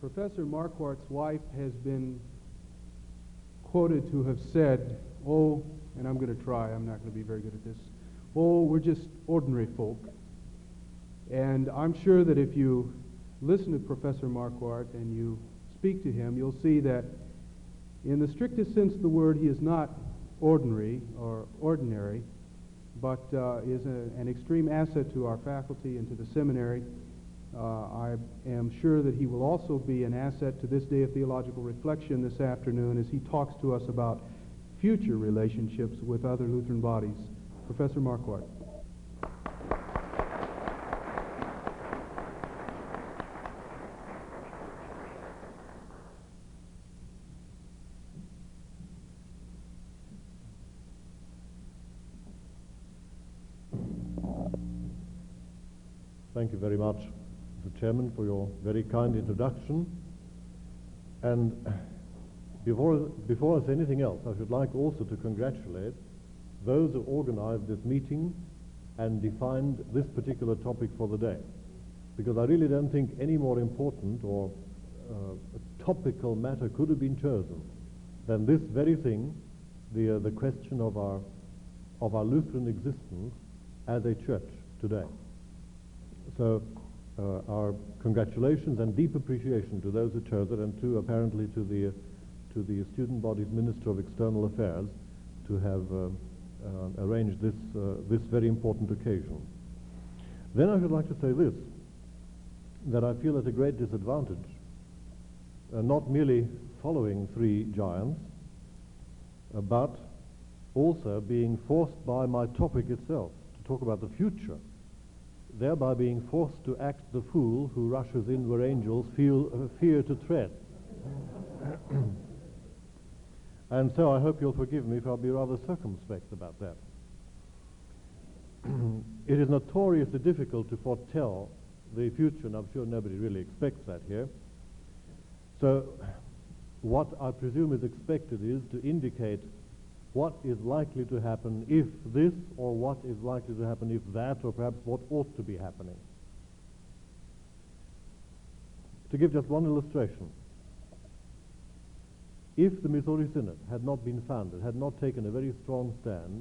Professor Marquardt's wife has been quoted to have said, oh, and I'm going to try, I'm not going to be very good at this, oh, we're just ordinary folk. And I'm sure that if you listen to Professor Marquardt and you speak to him, you'll see that in the strictest sense of the word, he is not ordinary or ordinary, but is an extreme asset to our faculty and to the seminary. I am sure that he will also be an asset to this day of theological reflection this afternoon as he talks to us about future relationships with other Lutheran bodies. Professor Marquardt. Thank you very much, Mr. Chairman, for your very kind introduction. And before I say anything else, I should like also to congratulate those who organized this meeting and defined this particular topic for the day. Because I really don't think any more important or topical matter could have been chosen than this very thing, the question of our Lutheran existence as a church today. So our congratulations and deep appreciation to those who chose it, and apparently to the student body's Minister of External Affairs to have arranged this very important occasion. Then I should like to say this, that I feel at a great disadvantage, not merely following three giants, but also being forced by my topic itself to talk about the future, thereby being forced to act the fool who rushes in where angels fear to tread. And so I hope you'll forgive me if I'll be rather circumspect about that. It is notoriously difficult to foretell the future, and I'm sure nobody really expects that here. So what I presume is expected is to indicate what is likely to happen if this, or what is likely to happen if that, or perhaps what ought to be happening. To give just one illustration, if the Missouri Synod had not been founded, had not taken a very strong stand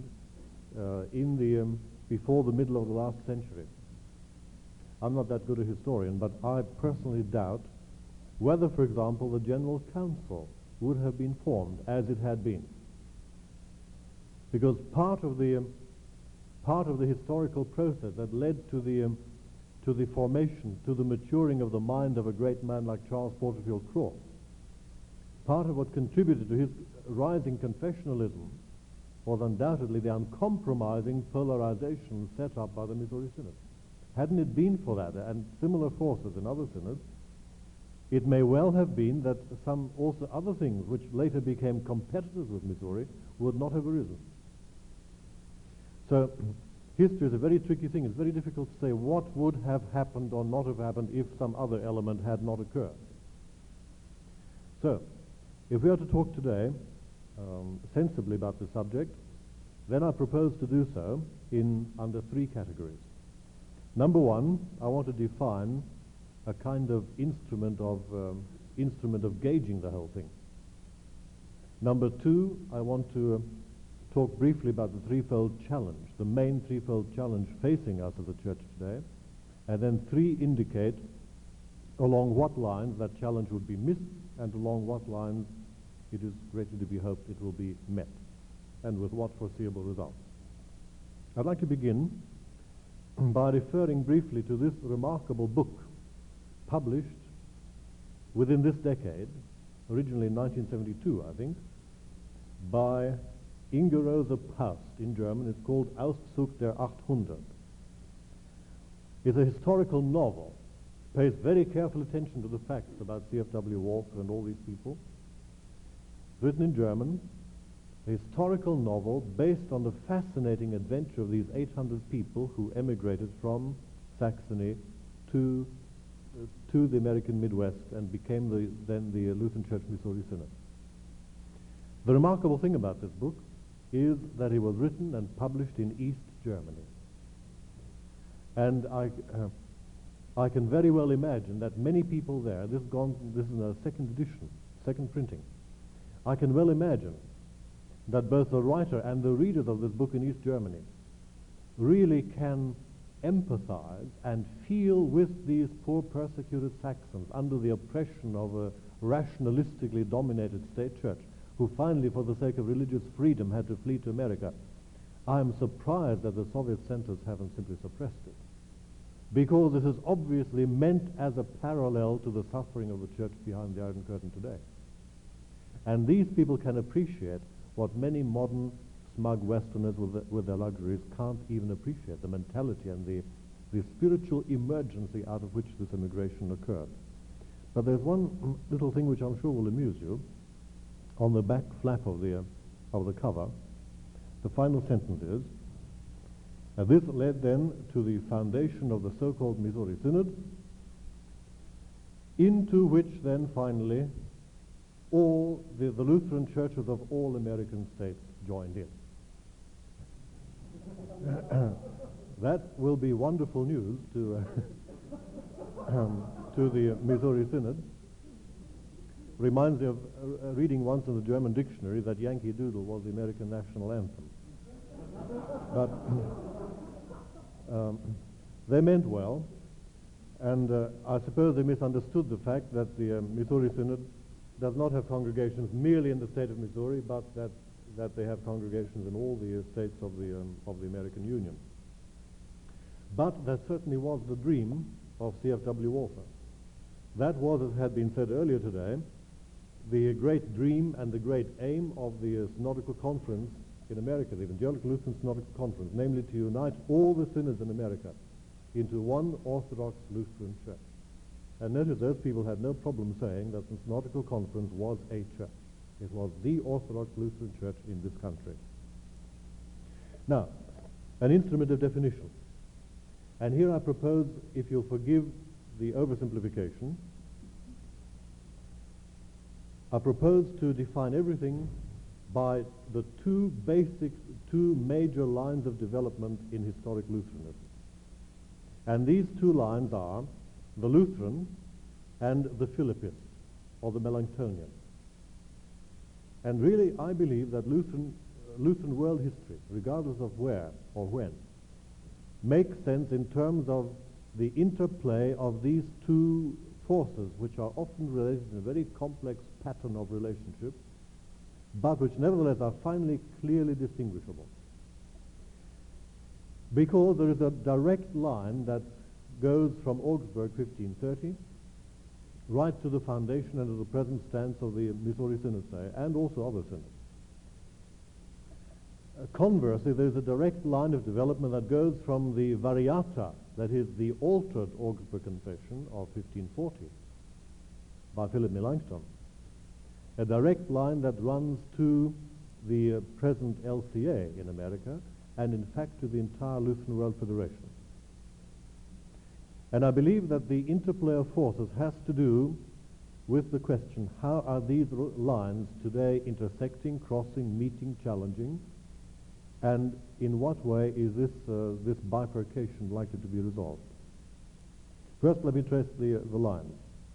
before the middle of the last century, I'm not that good a historian, but I personally doubt whether, for example, the General Council would have been formed as it had been. Because part of the historical process that led to the formation, to the maturing of the mind of a great man like Charles Porterfield Cross, part of what contributed to his rising confessionalism was undoubtedly the uncompromising polarization set up by the Missouri Synod. Hadn't it been for that, and similar forces in other synods, it may well have been that some also other things which later became competitors with Missouri would not have arisen. So history is a very tricky thing. It's very difficult to say what would have happened or not have happened if some other element had not occurred. So if we are to talk today sensibly about the subject, then I propose to do so under three categories. Number one, I want to define a kind of instrument of gauging the whole thing. Number two, I want to talk briefly about the threefold challenge, the main threefold challenge facing us as a church today, and then three, indicate along what lines that challenge would be missed and along what lines it is greatly to be hoped it will be met, and with what foreseeable results. I'd like to begin by referring briefly to this remarkable book published within this decade, originally in 1972, I think, by Inge Rose Paust in German. It's called Auszug der 800. It's a historical novel, pays very careful attention to the facts about C.F.W. Walker and all these people. Written in German, a historical novel based on the fascinating adventure of these 800 people who emigrated from Saxony to the American Midwest and became then the Lutheran Church Missouri Synod. The remarkable thing about this book is that it was written and published in East Germany. And I can very well imagine that many people there, this is a second edition, second printing, I can well imagine that both the writer and the readers of this book in East Germany really can empathize and feel with these poor persecuted Saxons under the oppression of a rationalistically dominated state church, who finally, for the sake of religious freedom, had to flee to America. I am surprised that the Soviet centers haven't simply suppressed it, because this is obviously meant as a parallel to the suffering of the church behind the Iron Curtain today. And these people can appreciate what many modern smug Westerners with their luxuries can't even appreciate, the mentality and the spiritual emergency out of which this immigration occurred. But there's one little thing which I'm sure will amuse you. On the back flap of the cover, the final sentence is, this led then to the foundation of the so-called Missouri Synod, into which then finally all the Lutheran churches of all American states joined in. That will be wonderful news to the Missouri Synod. Reminds me of reading once in the German dictionary that Yankee Doodle was the American national anthem. But they meant well, and I suppose they misunderstood the fact that the Missouri Synod does not have congregations merely in the state of Missouri, but that they have congregations in all the states of the American Union. But that certainly was the dream of C.F.W. Walther. That was, as had been said earlier today, the great dream and the great aim of the Synodical Conference in America, the Evangelical Lutheran Synodical Conference, namely to unite all the synods in America into one Orthodox Lutheran church. And notice those people had no problem saying that the Synodical Conference was a church. It was the Orthodox Lutheran church in this country. Now, an instrument of definition. And here I propose, if you'll forgive the oversimplification, I propose to define everything by the two major lines of development in historic Lutheranism. And these two lines are the Lutheran and the Philippist, or the Melanchthonian. And really, I believe that Lutheran world history, regardless of where or when, makes sense in terms of the interplay of these two forces, which are often related in a very complex pattern of relationship, but which nevertheless are finally clearly distinguishable. Because there is a direct line that goes from Augsburg 1530 right to the foundation and to the present stance of the Missouri Synod, say, and also other synods. Conversely, there is a direct line of development that goes from the Variata, that is the altered Augsburg Confession of 1540 by Philip Melanchthon, a direct line that runs to the present LCA in America, and in fact to the entire Lutheran World Federation. And I believe that the interplay of forces has to do with the question, how are these lines today intersecting, crossing, meeting, challenging, and in what way is this bifurcation likely to be resolved? First, let me trace the lines.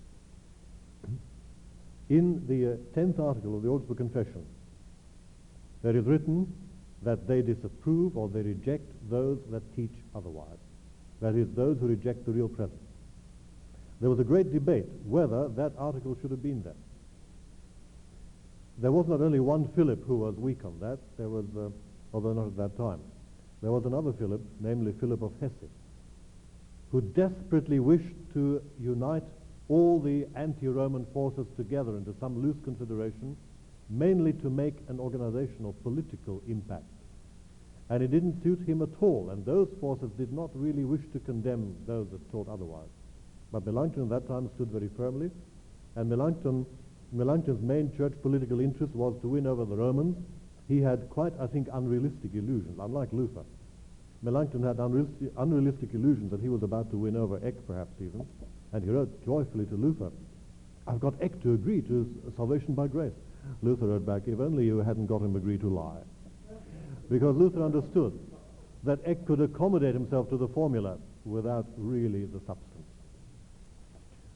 In the 10th article of the Augsburg Confession, there is written that they disapprove or they reject those that teach otherwise. That is, those who reject the real presence. There was a great debate whether that article should have been there. There was not only one Philip who was weak on that, there was, although not at that time, there was another Philip, namely Philip of Hesse, who desperately wished to unite all the anti-Roman forces together into some loose confederation, mainly to make an organizational political impact. And it didn't suit him at all, and those forces did not really wish to condemn those that taught otherwise. But Melanchthon at that time stood very firmly, and Melanchthon's main church political interest was to win over the Romans. He had quite, I think, unrealistic illusions, unlike Luther. Melanchthon had unrealistic illusions that he was about to win over Eck, perhaps even, and he wrote joyfully to Luther, "I've got Eck to agree to salvation by grace." Luther wrote back, "If only you hadn't got him agree to lie." Because Luther understood that Eck could accommodate himself to the formula without really the substance.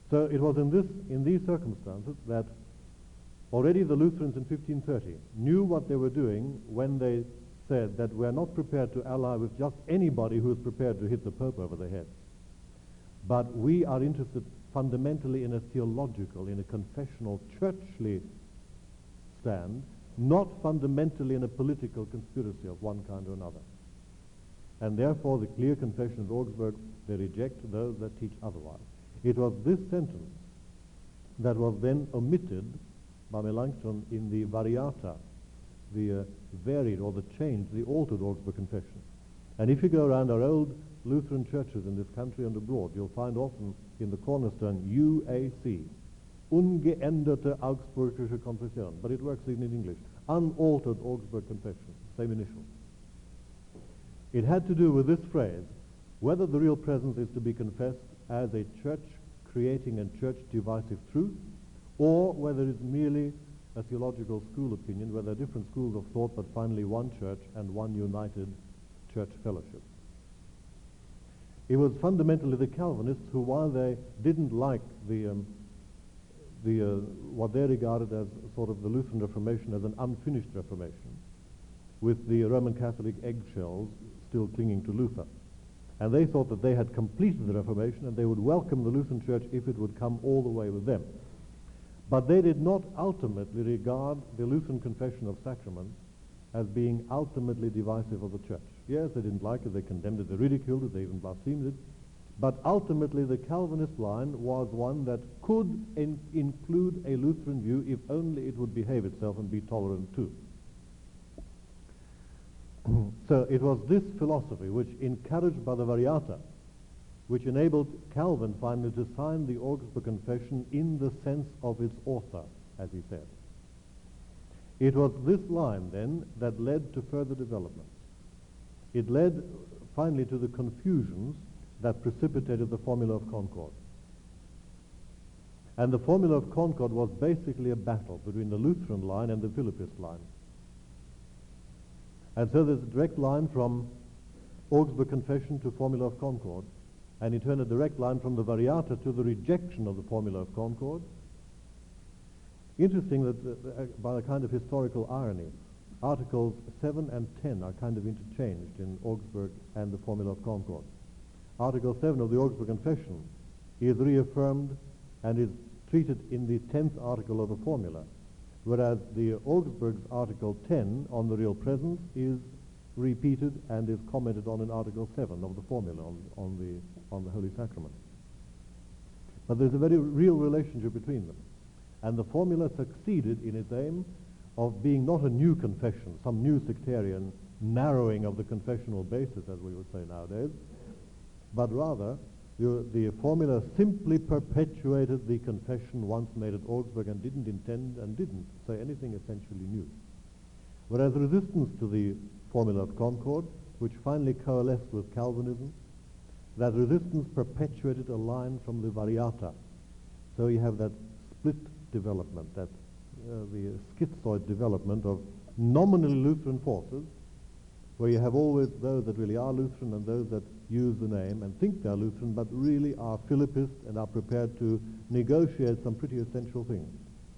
So it was in these circumstances that already the Lutherans in 1530 knew what they were doing when they said that we're not prepared to ally with just anybody who is prepared to hit the Pope over the head. But we are interested fundamentally in a theological, in a confessional, churchly stand, not fundamentally in a political conspiracy of one kind or another. And therefore, the clear confession of Augsburg, they reject those that teach otherwise. It was this sentence that was then omitted by Melanchthon in the Variata, the varied or the changed, the altered Augsburg Confession. And if you go around our old Lutheran churches in this country and abroad, you'll find often in the cornerstone UAC, Ungeänderte Augsburgische Konfession, but it works even in English, unaltered Augsburg Confession, same initial. It had to do with this phrase, whether the real presence is to be confessed as a church-creating and church-divisive truth, or whether it's merely a theological school opinion, where there are different schools of thought, but finally one church and one united church fellowship. It was fundamentally the Calvinists who, while they didn't like what they regarded as sort of the Lutheran Reformation as an unfinished Reformation, with the Roman Catholic eggshells still clinging to Luther. And they thought that they had completed the Reformation and they would welcome the Lutheran Church if it would come all the way with them. But they did not ultimately regard the Lutheran Confession of Sacraments as being ultimately divisive of the Church. Yes, they didn't like it, they condemned it, they ridiculed it, they even blasphemed it. But ultimately the Calvinist line was one that could include a Lutheran view if only it would behave itself and be tolerant too. So it was this philosophy which, encouraged by the Variata, which enabled Calvin finally to sign the Augsburg Confession in the sense of its author, as he said. It was this line then that led to further developments. It led finally to the confusions that precipitated the Formula of Concord. And the Formula of Concord was basically a battle between the Lutheran line and the Philippist line. And so there's a direct line from Augsburg Confession to Formula of Concord, and in turn a direct line from the Variata to the rejection of the Formula of Concord. Interesting that by a kind of historical irony, Articles 7 and 10 are kind of interchanged in Augsburg and the Formula of Concord. Article 7 of the Augsburg Confession is reaffirmed and is treated in the 10th article of the Formula, whereas the Augsburg's Article 10 on the real presence is repeated and is commented on in Article 7 of the Formula on the Holy Sacrament. But there's a very real relationship between them. And the Formula succeeded in its aim of being not a new confession, some new sectarian narrowing of the confessional basis, as we would say nowadays, but rather the Formula simply perpetuated the confession once made at Augsburg and didn't intend and didn't say anything essentially new. Whereas resistance to the Formula of Concord, which finally coalesced with Calvinism, that resistance perpetuated a line from the Variata. So you have that split development, that the schizoid development of nominally Lutheran forces, where you have always those that really are Lutheran and those that use the name and think they're Lutheran, but really are Philippist and are prepared to negotiate some pretty essential things.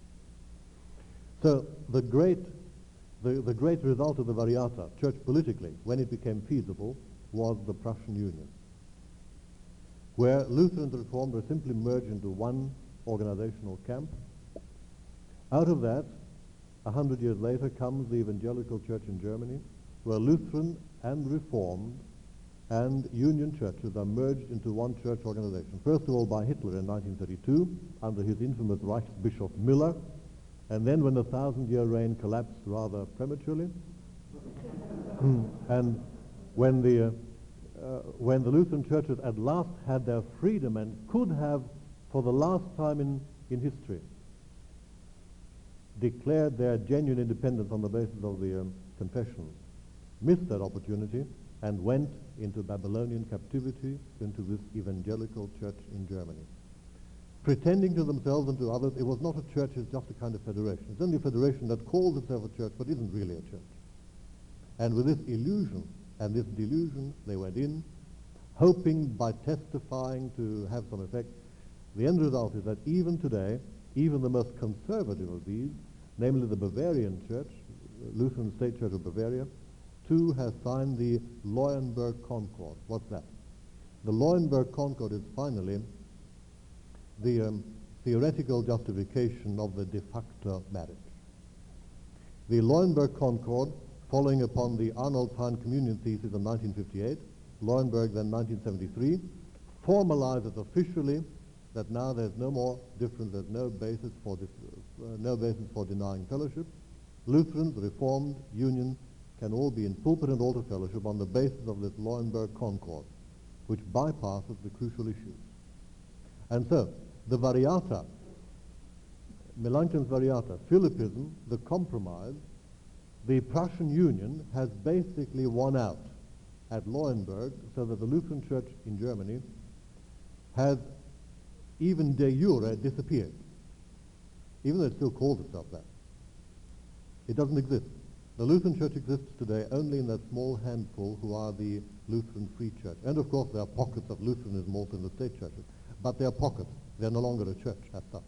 So the great result of the Variata, church politically, when it became feasible, was the Prussian Union, where Luther and the Reformed were simply merged into one organizational camp. Out of that, 100 years later, comes the Evangelical Church in Germany, where Lutheran and Reformed and Union churches are merged into one church organization. First of all by Hitler in 1932, under his infamous Reichsbischof Müller, and then when the 1,000-year reign collapsed rather prematurely, and when the Lutheran churches at last had their freedom and could have, for the last time in history, declared their genuine independence on the basis of the confessions, missed that opportunity and went into Babylonian captivity, into this evangelical church in Germany. Pretending to themselves and to others, it was not a church, it's just a kind of federation. It's only a federation that calls itself a church but isn't really a church. And with this illusion and this delusion, they went in, hoping by testifying to have some effect. The end result is that even today, even the most conservative of these, namely the Bavarian Church, Lutheran State Church of Bavaria, too has signed the Lauenburg Concord. What's that? The Lauenburg Concord is finally the theoretical justification of the de facto marriage. The Lauenburg Concord, following upon the Arnoldsheim Communion Thesis of 1958, Lauenburg then 1973, formalizes officially that now there's no more difference, there's no basis for denying fellowship. Lutherans, Reformed, Union can all be in pulpit and altar fellowship on the basis of this Lauenburg Concord, which bypasses the crucial issues. And so, the Variata, Melanchthon's Variata, Philippism, the compromise, the Prussian Union has basically won out at Lauenburg, so that the Lutheran Church in Germany has even de jure disappeared, even though it still calls itself that. It doesn't exist. The Lutheran Church exists today only in that small handful who are the Lutheran Free Church. And of course there are pockets of Lutheranism also in the state churches, but they are pockets. They're no longer a church as such.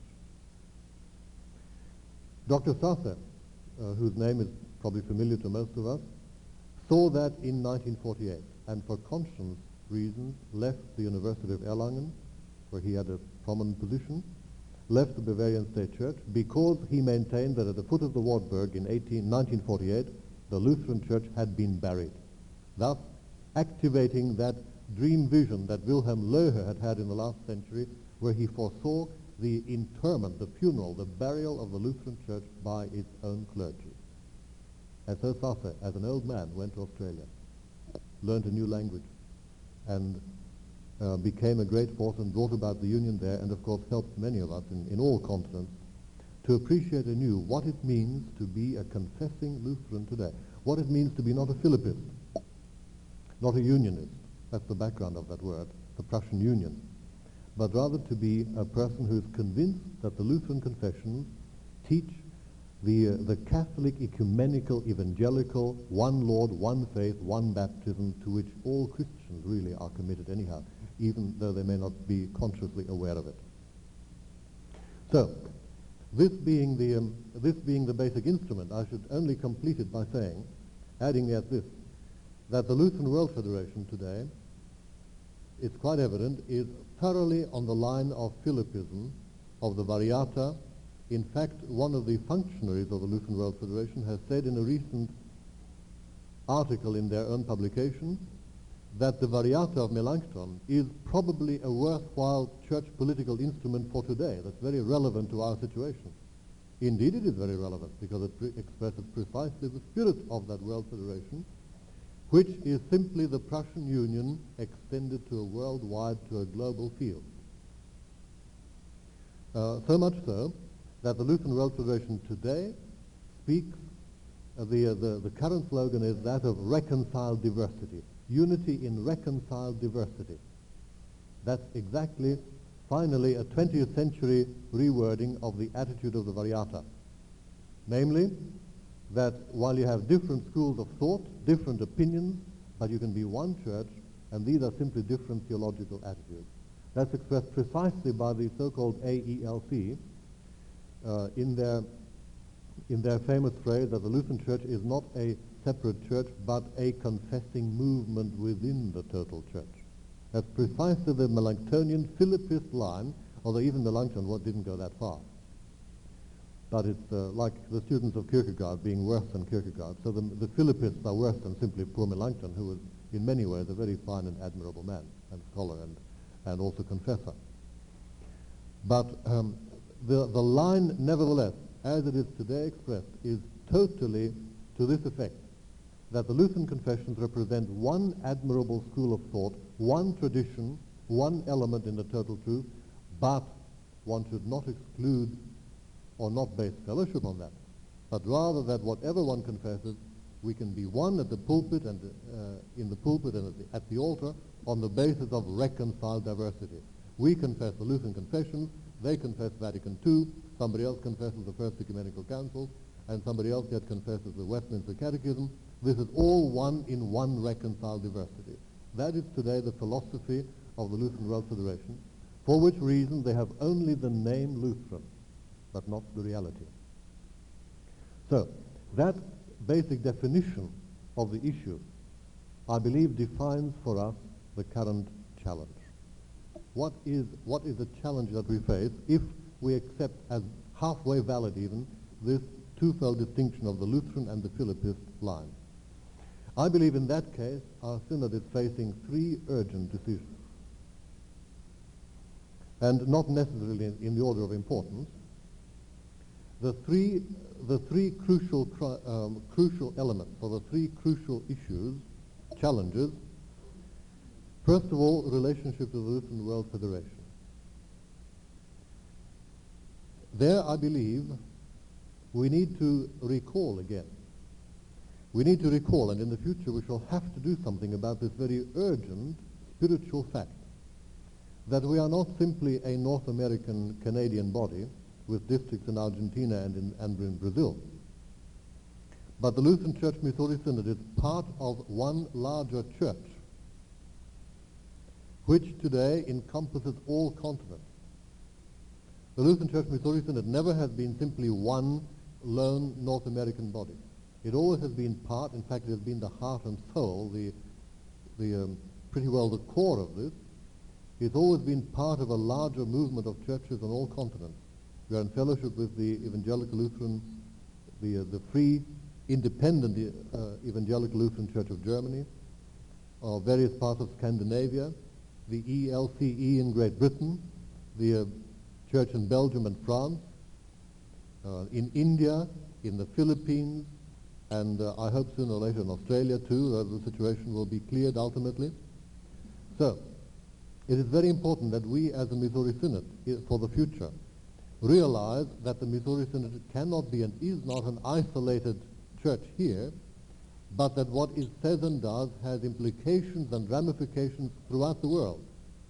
Dr. Sasse, whose name is probably familiar to most of us, saw that in 1948 and for conscience reasons left the University of Erlangen, where he had a prominent position, left the Bavarian State Church because he maintained that at the foot of the Wartburg in 1948 the Lutheran Church had been buried, thus activating that dream vision that Wilhelm Löhe had had in the last century, where he foresaw the interment, the funeral, the burial of the Lutheran Church by its own clergy. And so Sasse, as an old man, went to Australia, learned a new language, and became a great force and brought about the union there, and of course helped many of us in all continents to appreciate anew what it means to be a confessing Lutheran today, what it means to be not a Philippist, not a unionist, that's the background of that word, the Prussian Union, but rather to be a person who is convinced that the Lutheran confessions teach the Catholic, ecumenical, evangelical, one Lord, one faith, one baptism, to which all Christians really are committed anyhow, even though they may not be consciously aware of it. So, this being the basic instrument, I should only complete it by saying, adding yet this, that the Lutheran World Federation today, it's quite evident, is thoroughly on the line of Philippism, of the Variata. In fact, one of the functionaries of the Lutheran World Federation has said in a recent article in their own publication that the Variata of Melanchthon is probably a worthwhile church political instrument for today that's very relevant to our situation. Indeed, it is very relevant because it expresses precisely the spirit of that World Federation, which is simply the Prussian Union extended to a worldwide, to a global field. So much so that the Lutheran World Federation today speaks, the current slogan is that of reconciled diversity, unity in reconciled diversity. That's exactly, finally, a 20th century rewording of the attitude of the Variata. Namely, that while you have different schools of thought, different opinions, but you can be one church, and these are simply different theological attitudes. That's expressed precisely by the so-called AELC in their famous phrase that the Lutheran Church is not a separate church, but a confessing movement within the total church. That's precisely the Melanchthonian Philippist line, although even Melanchthon didn't go that far. But it's like the students of Kierkegaard being worse than Kierkegaard. So the Philippists are worse than simply poor Melanchthon, who was in many ways a very fine and admirable man and scholar and also confessor. But the line, nevertheless, as it is today expressed, is totally to this effect, that the Lutheran confessions represent one admirable school of thought, one tradition, one element in the total truth, but one should not exclude or not base fellowship on that, but rather that whatever one confesses, we can be one at the pulpit and in the pulpit and at the altar on the basis of reconciled diversity. We confess the Lutheran confessions, they confess Vatican II, somebody else confesses the First Ecumenical Council, and somebody else yet confesses the Westminster Catechism. This is all one in one reconciled diversity. That is today the philosophy of the Lutheran World Federation, for which reason they have only the name Lutheran, but not the reality. So, that basic definition of the issue, I believe, defines for us the current challenge. What is the challenge that we face if we accept as halfway valid even this twofold distinction of the Lutheran and the Philippist line? I believe in that case our synod is facing three urgent decisions, and not necessarily in the order of importance. The three crucial elements, or the three crucial issues, challenges. First of all, relationship to the Lutheran World Federation. There, I believe, we need to recall again. We need to recall, and in the future we shall have to do something about this very urgent spiritual fact, that we are not simply a North American Canadian body with districts in Argentina and in Brazil, but the Lutheran Church Missouri Synod is part of one larger church, which today encompasses all continents. The Lutheran Church Missouri Synod never has been simply one lone North American body. It always has been part, in fact it has been the heart and soul, pretty well the core of this. It's always been part of a larger movement of churches on all continents. We are in fellowship with the Evangelical Lutheran, the free, independent Evangelical Lutheran Church of Germany, various parts of Scandinavia, the ELCE in Great Britain, the church in Belgium and France, in India, in the Philippines, and I hope sooner or later in Australia too, the situation will be cleared ultimately. So, it is very important that we as the Missouri Synod, for the future, realize that the Missouri Synod cannot be and is not an isolated church here, but that what it says and does has implications and ramifications throughout the world.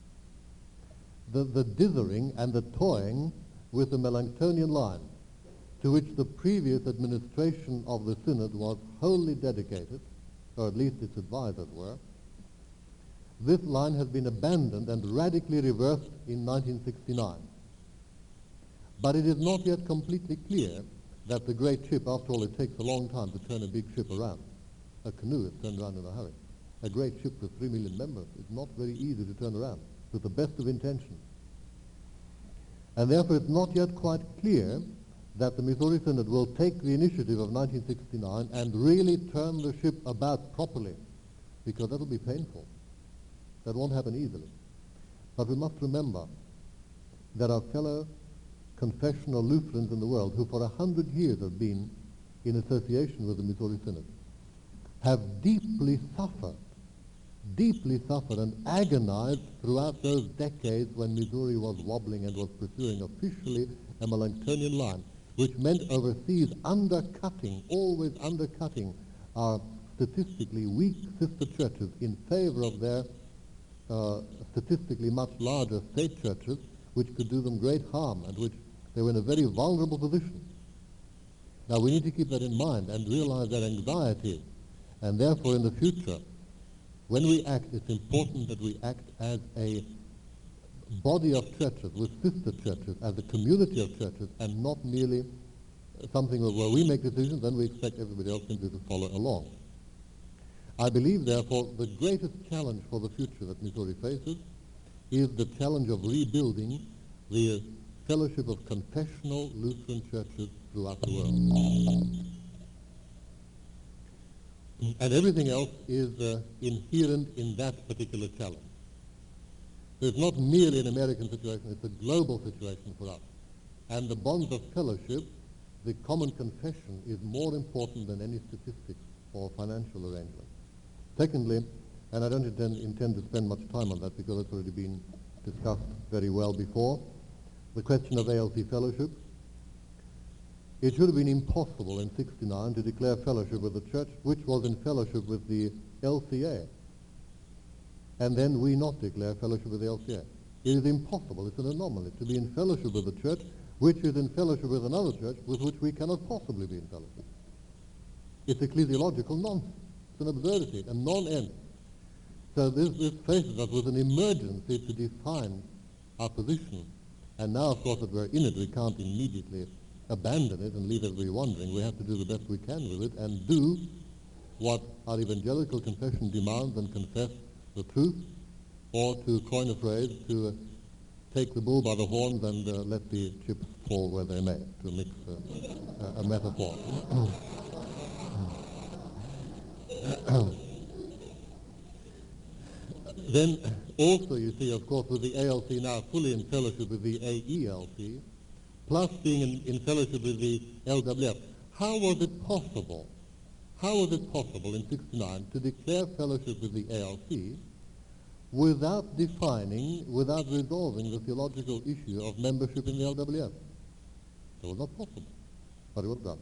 The dithering and the toying with the Melanchthonian line, to which the previous administration of the Synod was wholly dedicated, or at least its advisors were, this line has been abandoned and radically reversed in 1969. But it is not yet completely clear that the great ship, after all, it takes a long time to turn a big ship around. A canoe is turned around in a hurry. A great ship with 3 million members is not very easy to turn around, with the best of intentions. And therefore it's not yet quite clear that the Missouri Synod will take the initiative of 1969 and really turn the ship about properly, because that will be painful. That won't happen easily. But we must remember that our fellow confessional Lutherans in the world, who for 100 years have been in association with the Missouri Synod, have deeply suffered and agonized throughout those decades when Missouri was wobbling and was pursuing officially a Melanchthonian line, which meant overseas always undercutting our statistically weak sister churches in favor of their statistically much larger state churches, which could do them great harm and which they were in a very vulnerable position. Now we need to keep that in mind and realize their anxieties, and therefore in the future, when we act, it's important that we act as a body of churches, with sister churches, as a community of churches, and not merely something where we make decisions and we expect everybody else simply to follow along. I believe, therefore, the greatest challenge for the future that Missouri faces is the challenge of rebuilding the fellowship of confessional Lutheran churches throughout the world. And everything else is inherent in that particular challenge. So it's not merely an American situation, it's a global situation for us. And the bonds of fellowship, the common confession, is more important than any statistics or financial arrangement. Secondly, and I don't intend to spend much time on that because it's already been discussed very well before, the question of ALC fellowship. It should have been impossible in '69 to declare fellowship with a church which was in fellowship with the LCA, and then we not declare fellowship with the LCA. It is impossible, it's an anomaly, to be in fellowship with a church which is in fellowship with another church with which we cannot possibly be in fellowship. It's ecclesiological nonsense. It's an absurdity, a non-end. So this faces us with an emergency to define our position. And now, of course, that we're in it, we can't immediately abandon it and leave everybody wondering. We have to do the best we can with it and do what our evangelical confession demands and confess the truth, or to coin a phrase, to take the bull by the horns and let the chips fall where they may, to mix a metaphor. Then also, you see, of course, with the ALC now fully in fellowship with the AELC, plus being in fellowship with the LWF, how was it possible in 69 to declare fellowship with the ALC without resolving the theological issue of membership in the LWF? It was not possible, but it was done.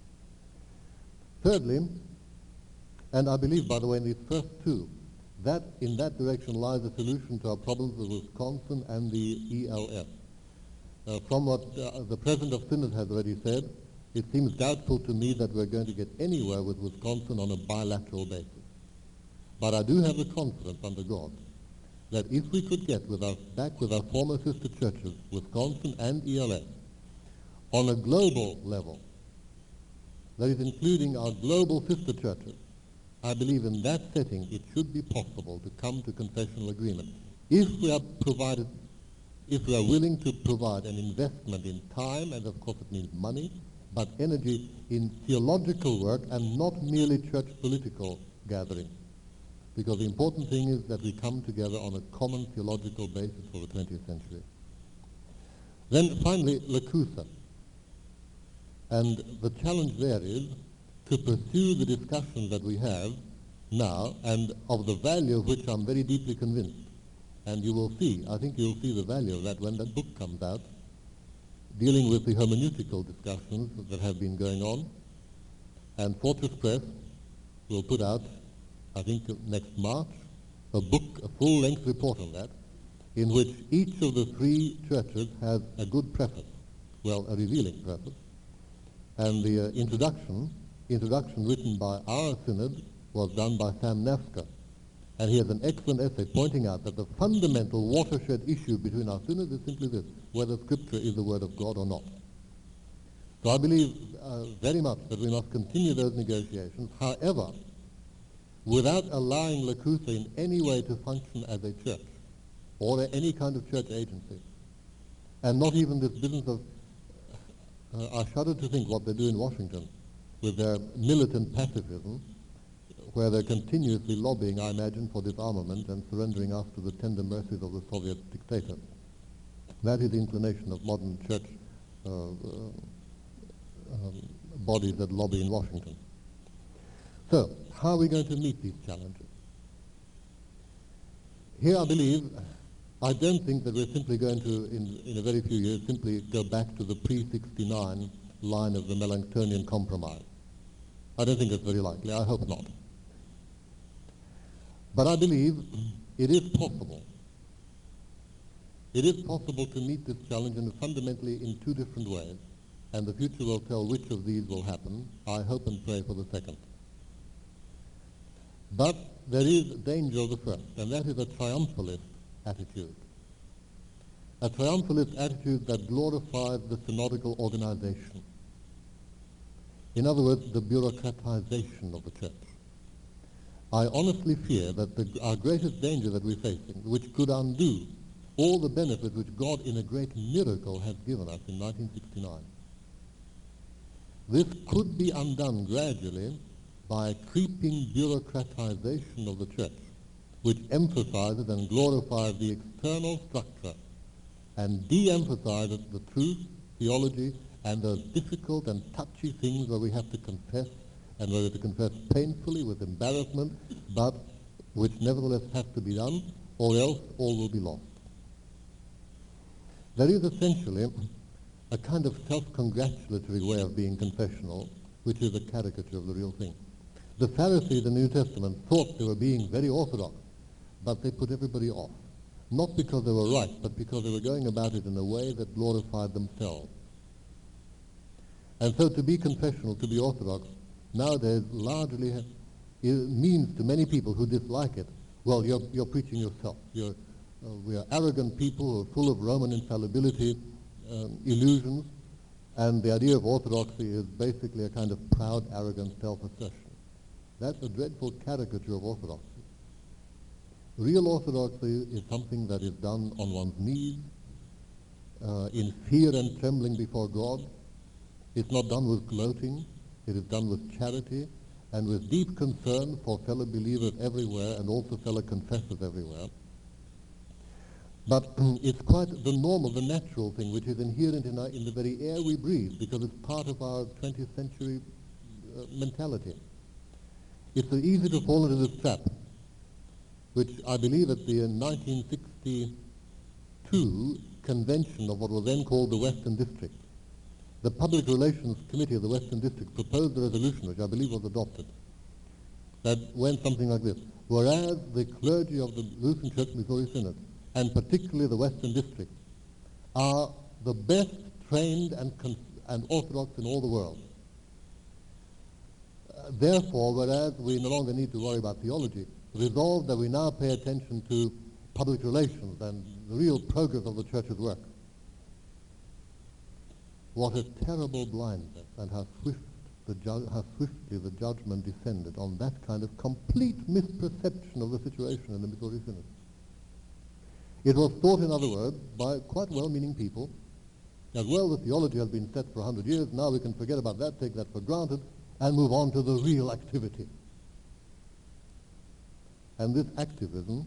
Thirdly, and I believe, by the way, in these first two, that in that direction lies a solution to our problems with Wisconsin and the ELF. From what the President of Synod has already said, it seems doubtful to me that we're going to get anywhere with Wisconsin on a bilateral basis. But I do have the confidence under God that if we could get back with our former sister churches, Wisconsin and ELF, on a global level, that is including our global sister churches, I believe in that setting it should be possible to come to confessional agreement. If we are willing to provide an investment in time, and of course it means money, but energy in theological work and not merely church political gatherings. Because the important thing is that we come together on a common theological basis for the 20th century. Then finally, LaCoussa. And the challenge there is to pursue the discussion that we have now, and of the value of which I'm very deeply convinced. And you will see, I think you'll see the value of that when that book comes out, dealing with the hermeneutical discussions that have been going on. And Fortress Press will put out, I think next March, a book, a full-length report on that, in which each of the three churches has a good preface, well, a revealing preface. And the introduction written by our synod was done by Sam Nafka. And he has an excellent essay pointing out that the fundamental watershed issue between our synods is simply this, whether Scripture is the Word of God or not. So I believe very much that we must continue those negotiations, however, without allowing LaCoussa in any way to function as a church or any kind of church agency. And not even this business of, I shudder to think what they do in Washington with their militant pacifism, where they're continuously lobbying, I imagine, for disarmament and surrendering us to the tender mercies of the Soviet dictator. That is the inclination of modern church bodies that lobby in Washington. So, how are we going to meet these challenges? Here I believe, I don't think that we're simply going to, in a very few years, simply go back to the pre-69 line of the Melanchthonian Compromise. I don't think it's very likely. I hope not. But I believe it is possible. It is possible to meet this challenge fundamentally in two different ways, and the future will tell which of these will happen. I hope and pray for the second. But there is danger of the first, and that is a triumphalist attitude. A triumphalist attitude that glorifies the synodical organization. In other words, the bureaucratization of the church. I honestly fear that our greatest danger that we're facing, which could undo all the benefits which God in a great miracle has given us in 1969, this could be undone gradually by a creeping bureaucratization of the church, which emphasizes and glorifies the external structure and de-emphasizes the truth, theology, and those difficult and touchy things where we have to confess, and where we have to confess painfully with embarrassment, but which nevertheless have to be done, or else all will be lost. There is essentially a kind of self-congratulatory way of being confessional, which is a caricature of the real thing. The Pharisees in the New Testament thought they were being very orthodox, but they put everybody off. Not because they were right, but because they were going about it in a way that glorified themselves. And so to be confessional, to be orthodox, nowadays largely means to many people who dislike it, well, you're preaching yourself. You're We are arrogant people who are full of Roman infallibility illusions, and the idea of orthodoxy is basically a kind of proud, arrogant self-assertion. That's a dreadful caricature of orthodoxy. Real orthodoxy is something that is done on one's knees, in fear and trembling before God. It's not done with gloating. It is done with charity and with deep concern for fellow believers everywhere and also fellow confessors everywhere. But it's quite the normal, the natural thing, which is inherent in the very air we breathe, because it's part of our 20th century mentality. It's so easy to fall into this trap, which I believe at the 1962 convention of what was then called the Western District, the Public Relations Committee of the Western District proposed a resolution, which I believe was adopted, that went something like this: whereas the clergy of the Lutheran Church Missouri Synod, and particularly the Western District, are the best trained and orthodox in all the world. Therefore, whereas we no longer need to worry about theology, resolved that we now pay attention to public relations and the real progress of the Church's work. What a terrible blindness, and how swiftly the judgment descended on that kind of complete misperception of the situation in the Missouri Synod. It was thought, in other words, by quite well-meaning people, as well, the theology has been set for 100 years, now we can forget about that, take that for granted, and move on to the real activity. And this activism,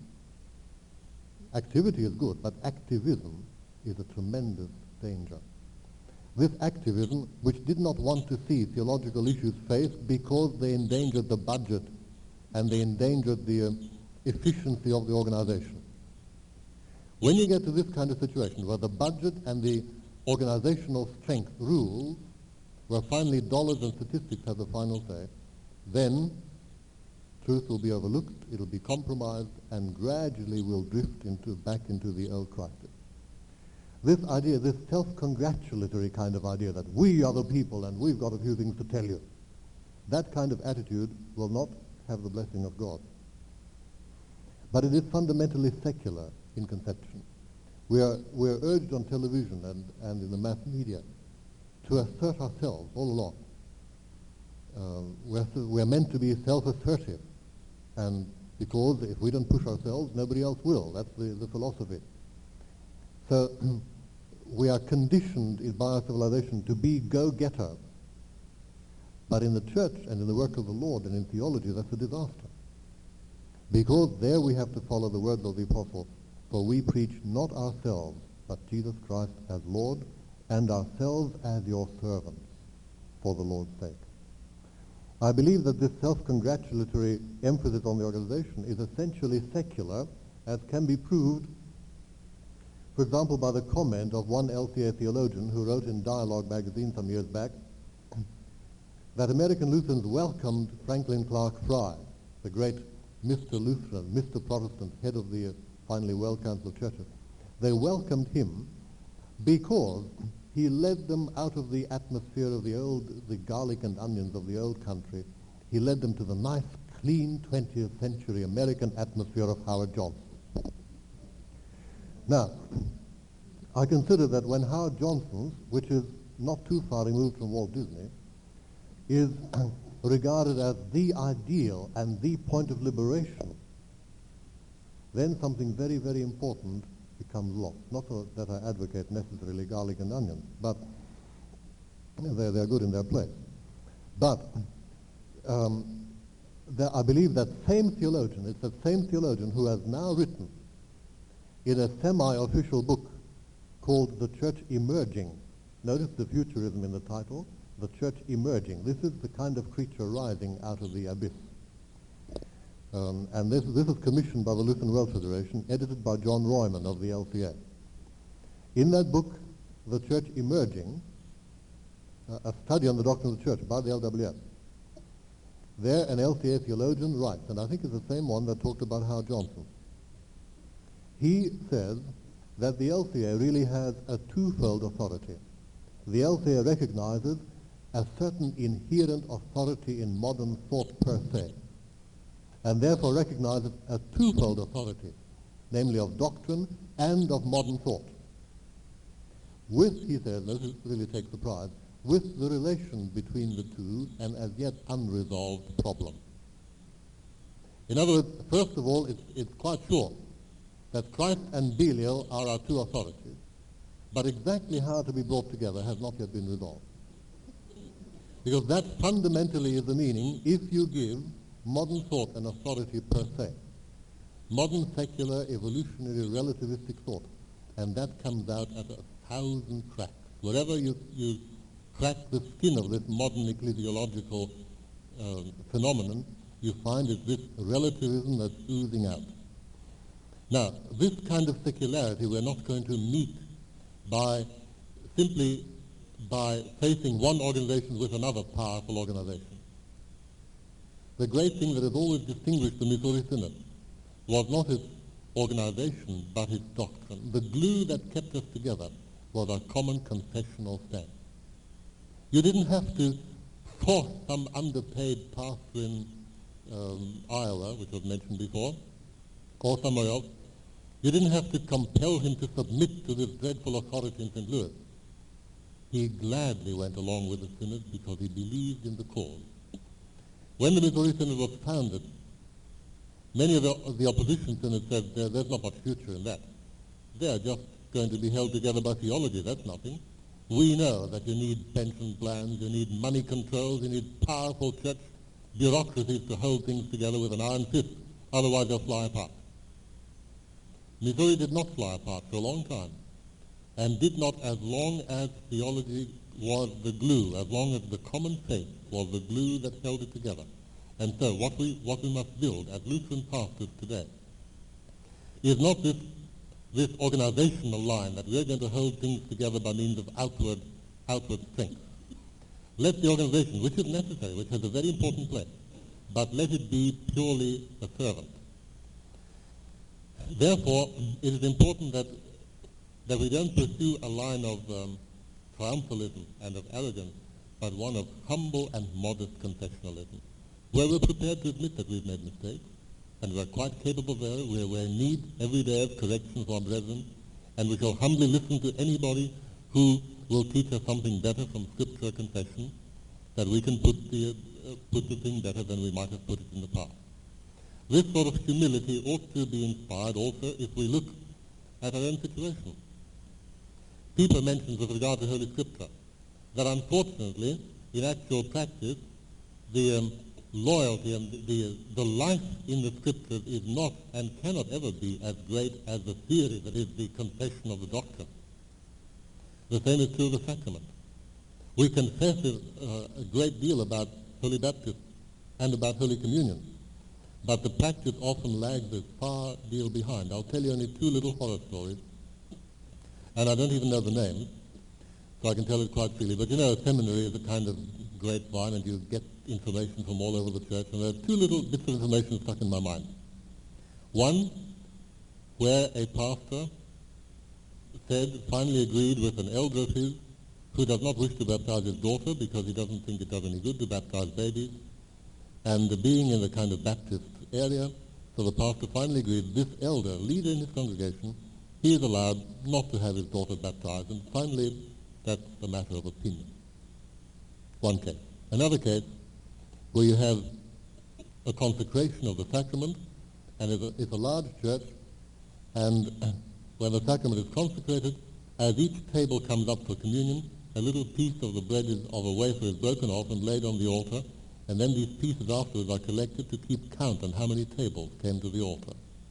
activity is good, but activism is a tremendous danger. This activism, which did not want to see theological issues faced because they endangered the budget and they endangered the efficiency of the organization. When you get to this kind of situation where the budget and the organizational strength rules, where finally dollars and statistics have the final say, then truth will be overlooked, it will be compromised, and gradually will drift back into the old crisis. This idea, this self-congratulatory kind of idea that we are the people and we've got a few things to tell you, that kind of attitude will not have the blessing of God. But it is fundamentally secular in conception. We are urged on television and in the mass media to assert ourselves all along. We're meant to be self-assertive, and because if we don't push ourselves, nobody else will. That's the philosophy. So we are conditioned by our civilization to be go-getters. But in the church and in the work of the Lord and in theology, that's a disaster. Because there we have to follow the words of the apostle, for we preach not ourselves, but Jesus Christ as Lord, and ourselves as your servants, for the Lord's sake. I believe that this self-congratulatory emphasis on the organization is essentially secular, as can be proved, for example, by the comment of one LCA theologian who wrote in Dialogue magazine some years back that American Lutherans welcomed Franklin Clark Fry, the great Mr. Lutheran, Mr. Protestant, head of the finally well-counseled churches. They welcomed him because he led them out of the atmosphere of the garlic and onions of the old country. He led them to the nice, clean 20th century American atmosphere of Howard Johnson. Now, I consider that when Howard Johnson, which is not too far removed from Walt Disney, is regarded as the ideal and the point of liberation, then something very, very important becomes lost. Not that I advocate necessarily garlic and onions, but they're good in their place. But I believe that same theologian, it's that same theologian who has now written in a semi-official book called The Church Emerging. Notice the futurism in the title, The Church Emerging. This is the kind of creature rising out of the abyss. And this is commissioned by the Lutheran World Federation, edited by John Royman of the LCA. In that book, The Church Emerging, a study on the doctrine of the church by the LWF, there an LCA theologian writes, and I think it's the same one that talked about Howard Johnson. He says that the LCA really has a twofold authority. The LCA recognizes a certain inherent authority in modern thought per se, and therefore recognizes a twofold authority. namely of doctrine and of modern thought. With, he says, this really takes the prize, with the relation between the two an as yet unresolved problem. In other words, first of all, it's quite sure that Christ and Belial are our two authorities, but exactly how to be brought together has not yet been resolved. Because that fundamentally is the meaning if you give modern thought an authority per se. Modern secular evolutionary relativistic thought, and that comes out at 1,000 cracks. Wherever you crack the skin of this modern ecclesiological phenomenon, you find it's this relativism that's oozing out. Now, this kind of secularity we're not going to meet simply by facing one organization with another powerful organization. The great thing that has always distinguished the Missouri Synod was not its organization, but its doctrine. The glue that kept us together was our common confessional stand. You didn't have to force some underpaid pastor in Iowa, which was mentioned before, or somewhere else. You didn't have to compel him to submit to this dreadful authority in St. Louis. He gladly went along with the synod because he believed in the cause. When the Missouri Synod was founded, many of the opposition synods said there's not much future in that. They're just going to be held together by theology, that's nothing. We know that you need pension plans, you need money controls, you need powerful church bureaucracies to hold things together with an iron fist, otherwise they'll fly apart. Missouri did not fly apart for a long time, and did not as long as theology was the glue, as long as the common faith was the glue that held it together. And so what we must build as Lutheran pastors today is not this organizational line that we're going to hold things together by means of outward strength. Let the organization, which is necessary, which has a very important place, but let it be purely a servant. Therefore, it is important that we don't pursue a line of triumphalism and of arrogance, but one of humble and modest confessionalism, where we're prepared to admit that we've made mistakes, and we're quite capable there. We're in need every day of correction for our brethren, and we shall humbly listen to anybody who will teach us something better from Scripture or confession, that we can put the thing better than we might have put it in the past. This sort of humility ought to be inspired also if we look at our own situation. Peter mentions with regard to Holy Scripture that unfortunately, in actual practice, the loyalty and the life in the Scriptures is not and cannot ever be as great as the theory that is the confession of the doctrine. The same is true of the sacrament. We confess a great deal about Holy Baptism and about Holy Communion, but the practice often lags a far deal behind. I'll tell you only two little horror stories, and I don't even know the names, so I can tell it quite freely. But you know, a seminary is a kind of grapevine, and you get information from all over the church, and there are two little bits of information stuck in my mind. One, where a pastor finally agreed with an elder of his who does not wish to baptize his daughter because he doesn't think it does any good to baptize babies, and being in the kind of Baptist area, so the pastor finally agreed, this elder, leader in his congregation, he is allowed not to have his daughter baptized, and finally that's a matter of opinion. One case. Another case where you have a consecration of the sacrament, and it's a large church, and when the sacrament is consecrated, as each table comes up for communion, a little piece of the bread of a wafer is broken off and laid on the altar, and then these pieces afterwards are collected to keep count on how many tables came to the altar.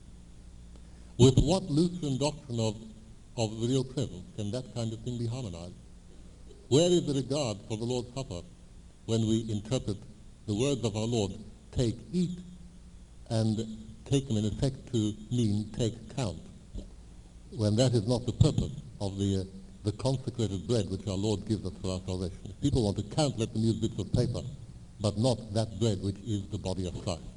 With what Lutheran doctrine of the real presence can that kind of thing be harmonized? Where is the regard for the Lord's Supper when we interpret the words of our Lord, take, eat, and take them in effect to mean take count, when that is not the purpose of the consecrated bread which our Lord gives us for our salvation? If people want to count, let them use bits of paper, but not that bread which is the body of Christ.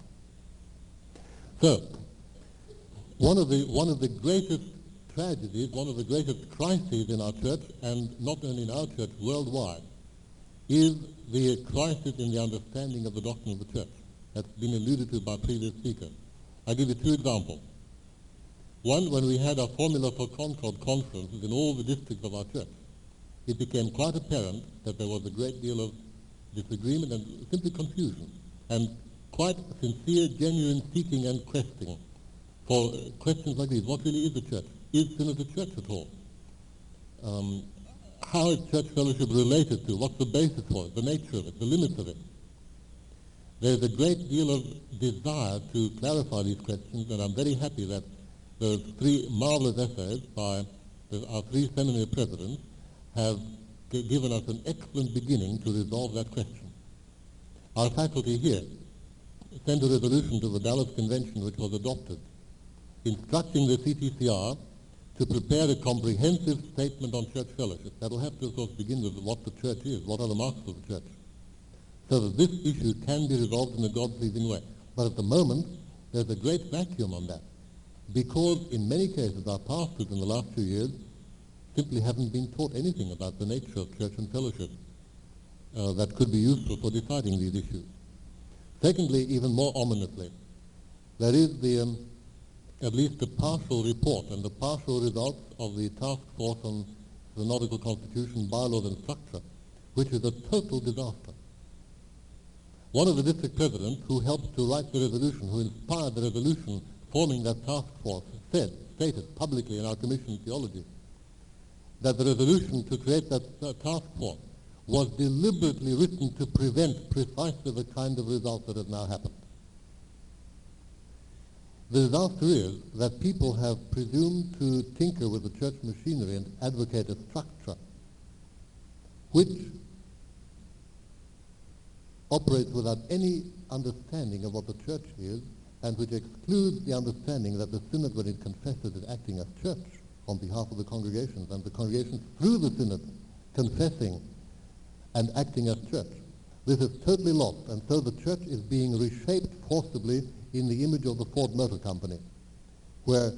So, one of the greatest tragedies, one of the greatest crises in our church, and not only in our church, worldwide, is the crisis in the understanding of the doctrine of the church. That's been alluded to by previous speakers. I'll give you two examples. One, when we had our Formula for Concord conferences in all the districts of our church, it became quite apparent that there was a great deal of disagreement and simply confusion, and quite sincere, genuine seeking and questing for questions like these. What really is the church? Is Synod a church at all? How is church fellowship related to? What's the basis for it, the nature of it, the limits of it? There's a great deal of desire to clarify these questions, and I'm very happy that those three marvelous essays by our three seminary presidents have given us an excellent beginning to resolve that question. Our faculty here sent a resolution to the Dallas Convention, which was adopted, instructing the CTCR to prepare a comprehensive statement on church fellowship. That will have to, of course, begin with what the church is, what are the marks of the church, so that this issue can be resolved in a God-pleasing way. But at the moment, there's a great vacuum on that, because in many cases our pastors in the last few years simply haven't been taught anything about the nature of church and fellowship that could be useful for deciding these issues. Secondly, even more ominously, there is at least the partial report and the partial results of the task force on synodical constitution, bylaws and structure, which is a total disaster. One of the district presidents who helped to write the resolution, who inspired the resolution forming that task force, stated publicly in our Commission on Theology that the resolution to create that task force was deliberately written to prevent precisely the kind of result that has now happened. The disaster is that people have presumed to tinker with the church machinery and advocate a structure which operates without any understanding of what the church is, and which excludes the understanding that the synod, when it confesses, is acting as church on behalf of the congregations, and the congregations through the synod confessing and acting as church. This is totally lost, and so the church is being reshaped forcibly in the image of the Ford Motor Company, where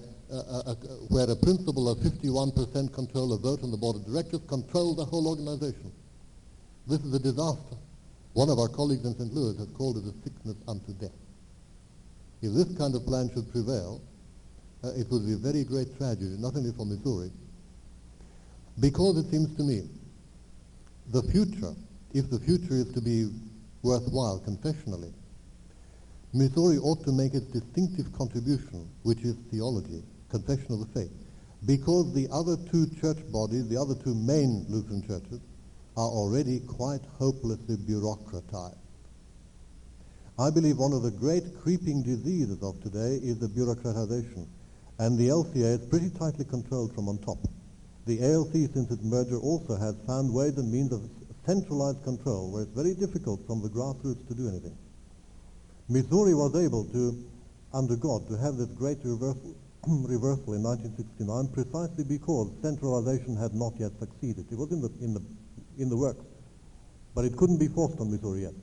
a principle of 51% control of vote on the board of directors controls the whole organization. This is a disaster. One of our colleagues in St. Louis has called it a sickness unto death. If this kind of plan should prevail, it would be a very great tragedy, not only for Missouri, because it seems to me the future, if the future is to be worthwhile confessionally, Missouri ought to make its distinctive contribution, which is theology, confession of the faith, because the other two church bodies, the other two main Lutheran churches, are already quite hopelessly bureaucratized. I believe one of the great creeping diseases of today is the bureaucratization, and the LCA is pretty tightly controlled from on top. The ALC, since its merger, also has found ways and means of centralized control, where it's very difficult from the grassroots to do anything. Missouri was able to, under God, to have this great reversal in 1969 precisely because centralization had not yet succeeded. It was in the works, but it couldn't be forced on Missouri yet.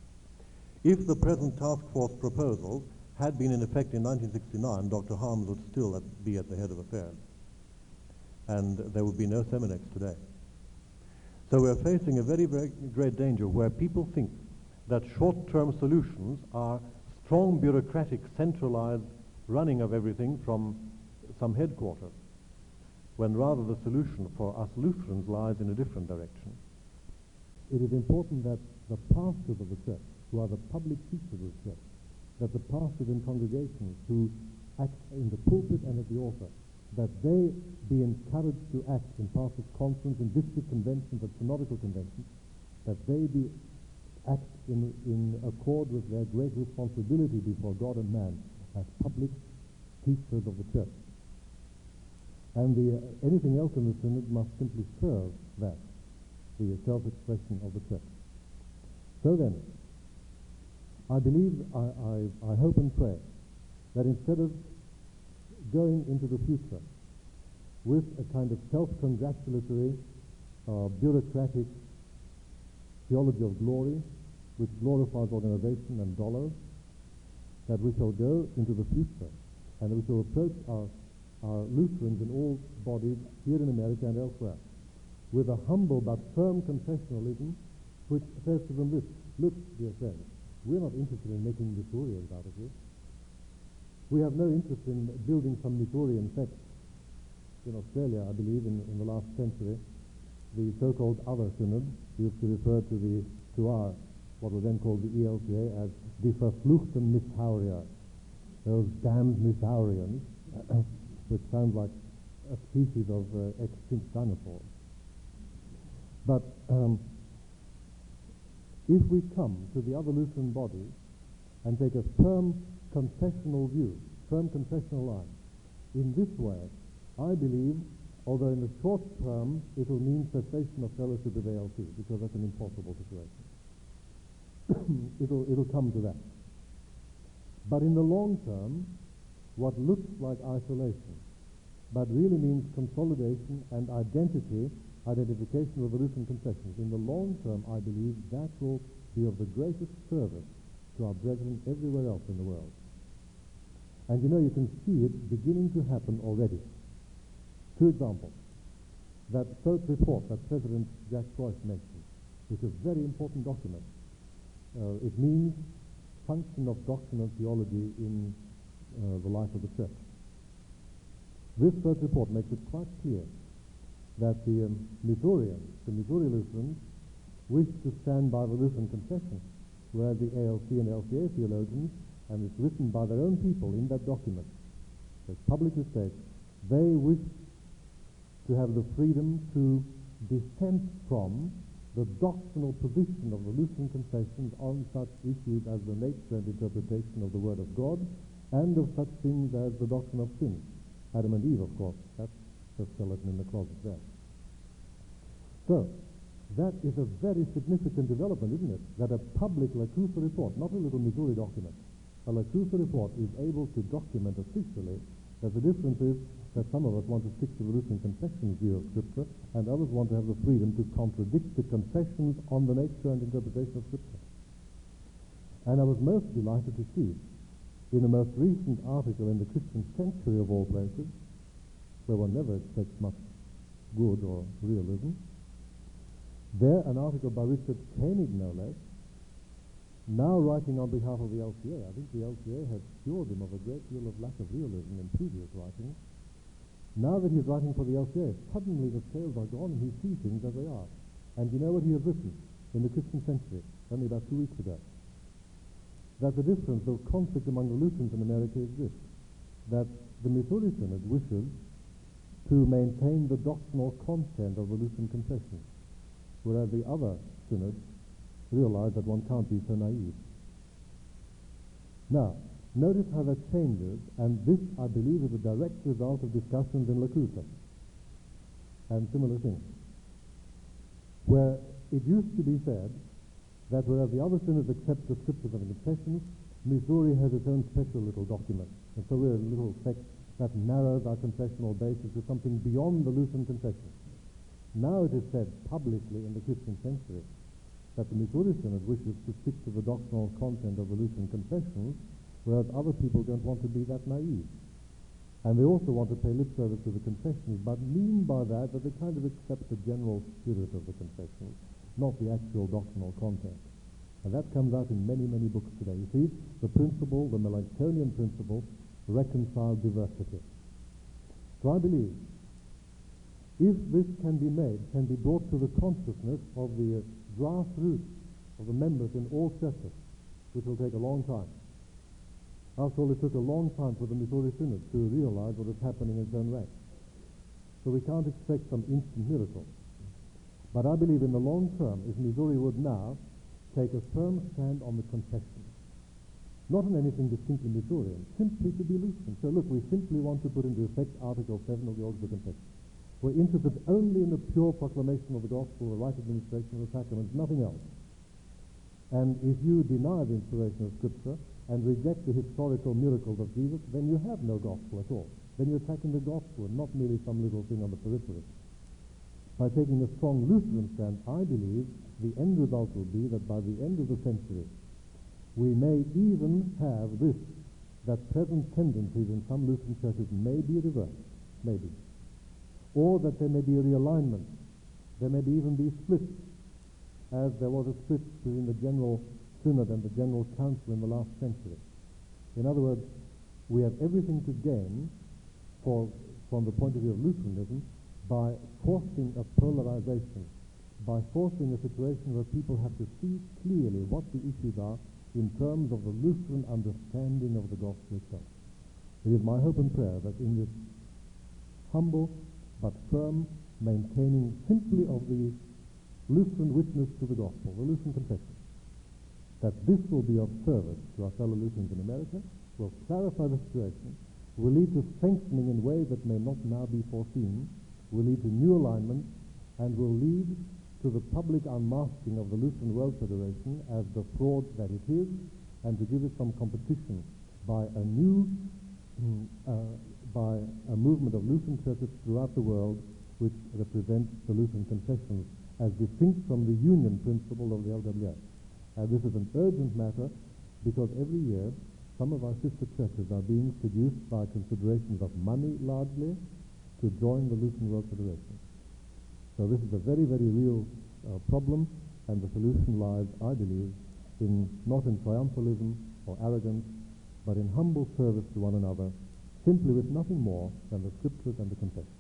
If the present task force proposals had been in effect in 1969, Dr. Harms would still be at the head of affairs, and there would be no Seminex today. So we're facing a very, very great danger where people think that short-term solutions are strong bureaucratic centralized running of everything from some headquarters, when rather the solution for us Lutherans lies in a different direction. It is important that the pastors of the church, who are the public teachers of the church, that the pastors in congregations who act in the pulpit and at the altar, that they be encouraged to act in pastors' conference, in district conventions, and synodical conventions, that they act in accord with their great responsibility before God and man as public teachers of the church. And anything else in the synod must simply serve that, the self-expression of the church. So then, I believe, I hope and pray that instead of going into the future with a kind of self-congratulatory, bureaucratic theology of glory, which glorifies organization and dollars, that we shall go into the future and we shall approach our Lutherans in all bodies here in America and elsewhere with a humble but firm confessionalism which says to them this: look, dear friends, we're not interested in making Missourians out of this. We have no interest in building some Nestorian sect. In Australia, I believe, in the last century, the so-called other synod used to refer to our, what was then called the ELCA, as die verfluchten Missaurier, those damned Missaurians, which sounds like a species of extinct dinosaurs. But if we come to the other Lutheran bodies and take a firm confessional view, firm confessional line, in this way, I believe, although in the short term it will mean cessation of fellowship with ALC, because that's an impossible situation. It'll come to that. But in the long term, what looks like isolation, but really means consolidation and identification of the Lutheran confessions. In the long term, I believe that will be of the greatest service to our brethren everywhere else in the world. And you know, you can see it beginning to happen already. Two examples. That third report that President Jack Troyes mentioned, which is a very important document. It means function of doctrine and theology in the life of the church. This third report makes it quite clear that the Missouri Lutherans, wish to stand by the Lutheran confession, whereas the ALC and LCA theologians, and it's written by their own people in that document, they publicly state they wish to have the freedom to dissent from the doctrinal position of the Lutheran confessions on such issues as the nature and interpretation of the Word of God, and of such things as the doctrine of sin. Adam and Eve, of course, that's the skeleton in the closet there. So, that is a very significant development, isn't it? That a public LaCrusa report, not a little Missouri document, a LaCrusa report is able to document officially that the difference is that some of us want to stick to the Lutheran confession's view of Scripture, and others want to have the freedom to contradict the confessions on the nature and interpretation of Scripture. And I was most delighted to see, in the most recent article in the Christian Century of all places, where one never expects much good or realism, there an article by Richard Koenig, no less, now writing on behalf of the LCA. I think the LCA has cured him of a great deal of lack of realism in previous writings. Now that he's writing for the LCA, suddenly the scales are gone and he sees things as they are. And you know what he has written in the Christian Century, only about 2 weeks ago? That the difference, the conflict among the Lutherans in America is this, that the Missouri Synod wishes to maintain the doctrinal content of the Lutheran confession, whereas the other synods realize that one can't be so naive. Now, notice how that changes, and this, I believe, is a direct result of discussions in LaCrusa and similar things, where it used to be said that whereas the other synods accept the scriptures and the confessions, Missouri has its own special little document. And so we're a little sect that narrows our confessional basis to something beyond the Lutheran confession. Now it is said publicly in the Christian Century that the Missouri Synod wishes to stick to the doctrinal content of the Lutheran confessions, whereas other people don't want to be that naive. And they also want to pay lip service to the confessions, but mean by that they kind of accept the general spirit of the confessions, not the actual doctrinal content. And that comes out in many, many books today. You see, the principle, the Melanchthonian principle, reconciled diversity. So I believe, if this can be made, can be brought to the consciousness of the grassroots of the members in all churches, which will take a long time. After all, it took a long time for the Missouri Synod to realize what is happening in its own ranks. So we can't expect some instant miracle. But I believe in the long term, if Missouri would now take a firm stand on the confession, not on anything distinctly Missourian, simply to be Lutheran. So look, we simply want to put into effect Article 7 of the Augsburg Confession. We're interested only in the pure proclamation of the gospel, the right administration of the sacraments, nothing else. And if you deny the inspiration of Scripture and reject the historical miracles of Jesus, then you have no gospel at all. Then you're attacking the gospel and not merely some little thing on the periphery. By taking a strong Lutheran stand, I believe the end result will be that by the end of the century, we may even have this, that present tendencies in some Lutheran churches may be reversed, maybe. Or that there may be a realignment. There may even be splits, as there was a split between the General Synod and the General Council in the last century. In other words, we have everything to gain from the point of view of Lutheranism by forcing a polarization, by forcing a situation where people have to see clearly what the issues are in terms of the Lutheran understanding of the gospel itself. It is my hope and prayer that in this humble but firm maintaining simply of the Lutheran witness to the gospel, the Lutheran confession, that this will be of service to our fellow Lutherans in America, will clarify the situation, will lead to strengthening in ways that may not now be foreseen, will lead to new alignment, and will lead to the public unmasking of the Lutheran World Federation as the fraud that it is, and to give it some competition by a new, by a movement of Lutheran churches throughout the world which represents the Lutheran confessions as distinct from the union principle of the LWF. And this is an urgent matter because every year some of our sister churches are being seduced by considerations of money largely to join the Lutheran World Federation. So this is a very, very real problem, and the solution lies, I believe, not in triumphalism or arrogance, but in humble service to one another, simply with nothing more than the Scriptures and the confession.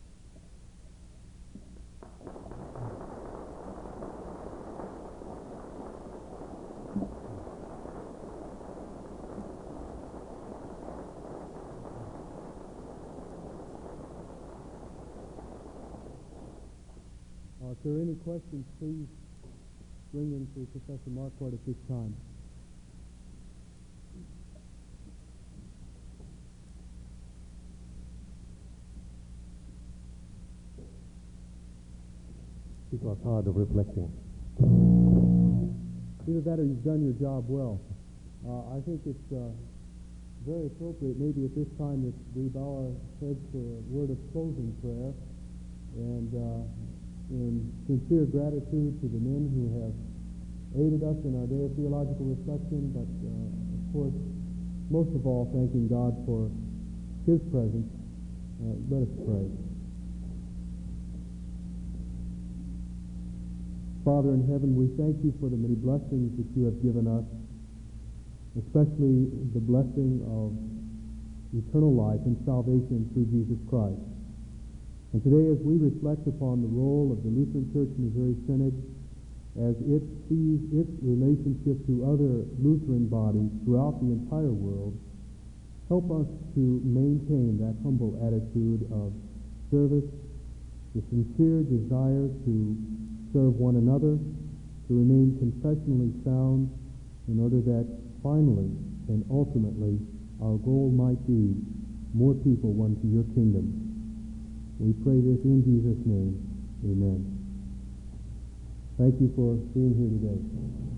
If there are any questions, please bring them to Professor Marquardt at this time. People are tired of reflecting. Either that or you've done your job well. I think it's very appropriate maybe at this time that we bow our heads for a word of closing prayer, and in sincere gratitude to the men who have aided us in our day of theological reflection, but of course, most of all, thanking God for His presence. Let us pray. Father in heaven, we thank you for the many blessings that you have given us, especially the blessing of eternal life and salvation through Jesus Christ. And today, as we reflect upon the role of the Lutheran Church Missouri Synod as it sees its relationship to other Lutheran bodies throughout the entire world, help us to maintain that humble attitude of service, the sincere desire to serve one another, to remain confessionally sound, in order that finally and ultimately our goal might be more people won to your kingdom. We pray this in Jesus' name. Amen. Thank you for being here today.